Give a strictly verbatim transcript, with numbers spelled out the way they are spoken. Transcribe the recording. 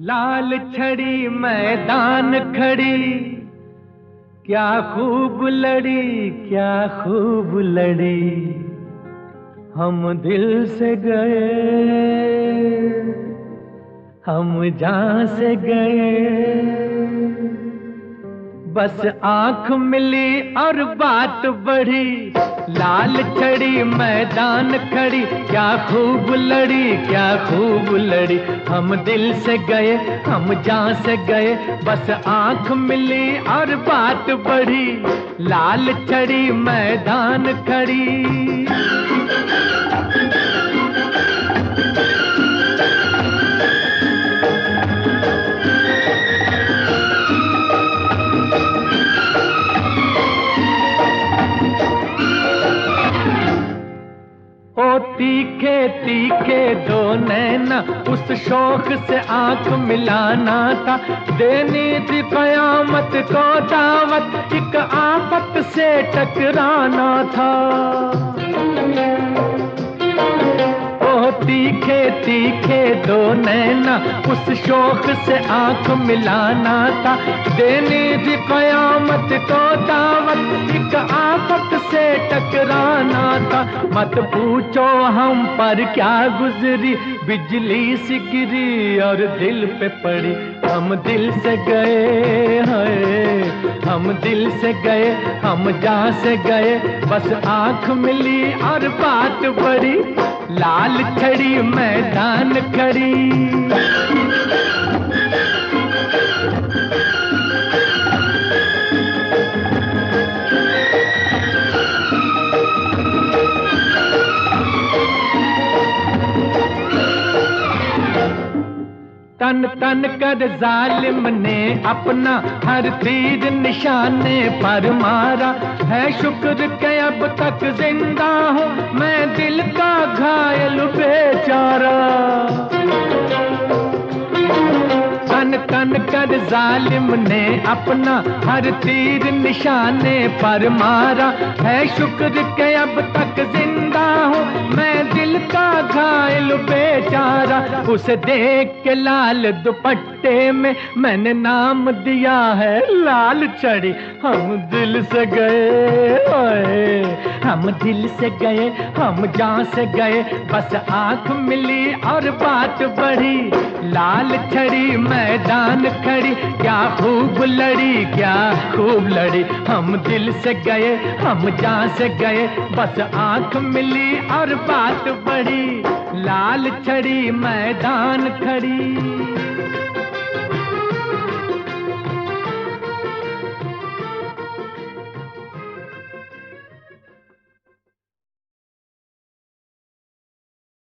लाल छड़ी मैदान खड़ी, क्या खूब लड़ी क्या खूब लड़ी। हम दिल से गए हम जान से गए, बस आंख मिली और बात बढ़ी। लाल छड़ी मैदान खड़ी, क्या खूब लड़ी क्या खूब लड़ी। हम दिल से गए हम जान से गए, बस आंख मिली और बात बढ़ी। लाल छड़ी मैदान खड़ी। ओ तीखे तीखे दो नैना, उस शौक से आंख मिलाना था। देनी थी कयामत को दावत, एक आफत से टकराना था। ओ तीखे तीखे दो नैना, उस शौक से आंख मिलाना था। देनी थी कयामत को दावत, एक आफत से टकराना था। मत पूछो हम पर क्या गुजरी, बिजली सी गिरी और दिल पे पड़ी। हम दिल से गए हैं हम दिल से गए हम जहाँ से गए, बस आंख मिली और बात बढ़ी। लाल छड़ी मैदान खड़ी। तन तन कर जालिम ने अपना हर तीर निशाने पर मारा है। शुक्र के अब तक जिंदा हूँ मैं, दिल का घायल बेचारा। तन तन कर जालिम ने अपना हर तीर निशाने पर मारा है। शुक्र के अब तक जिंदा हूँ मैं, दिल का घायल बेचारा। उसे देख के लाल दुपट्टे में मैंने नाम दिया है लाल छड़ी। हम दिल से गए ओए हम दिल से गए हम जान से गए, बस आंख मिली और बात बढ़ी। लाल छड़ी मैदान खड़ी, क्या खूब लड़ी क्या खूब लड़ी। हम दिल से गए हम जान से गए, बस आंख मिली और बात बढ़ी। लाल छड़ी मैदान खड़ी।